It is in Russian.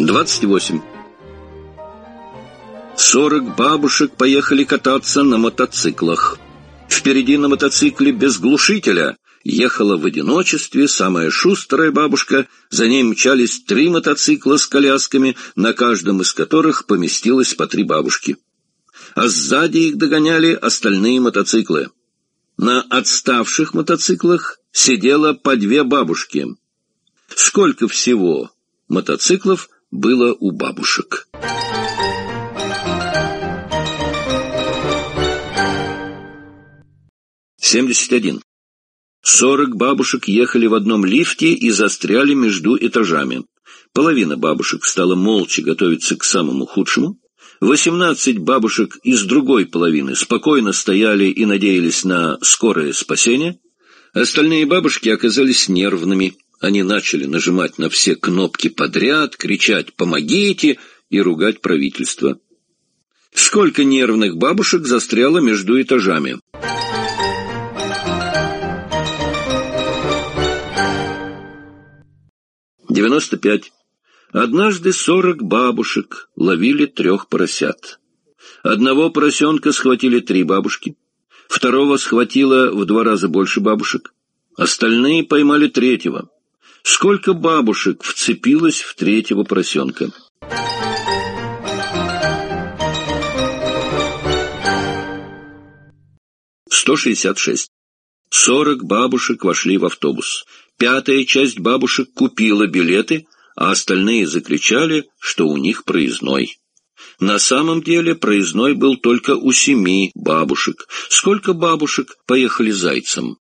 28. 40 бабушек поехали кататься на мотоциклах. Впереди на мотоцикле без глушителя ехала в одиночестве самая шустрая бабушка, за ней мчались 3 мотоцикла с колясками, на каждом из которых поместилось по 3 бабушки. А сзади их догоняли остальные мотоциклы. На отставших мотоциклах сидело по 2 бабушки. Сколько всего мотоциклов было у бабушек? (71) 40 бабушек ехали в одном лифте и застряли между этажами. Половина бабушек стала молча готовиться к самому худшему. 18 бабушек из другой половины спокойно стояли и надеялись на скорое спасение. Остальные бабушки оказались нервными. Они начали нажимать на все кнопки подряд, кричать «помогите» и ругать правительство. Сколько нервных бабушек застряло между этажами? (95) Однажды 40 бабушек ловили 3 поросят. Одного поросенка схватили 3 бабушки, второго схватило в 2 раза больше бабушек, остальные поймали 3-го. Сколько бабушек вцепилось в 3-го поросенка? (166) 40 бабушек вошли в автобус. 5-я часть бабушек купила билеты, а остальные закричали, что у них проездной. На самом деле проездной был только у 7 бабушек. Сколько бабушек поехали зайцем?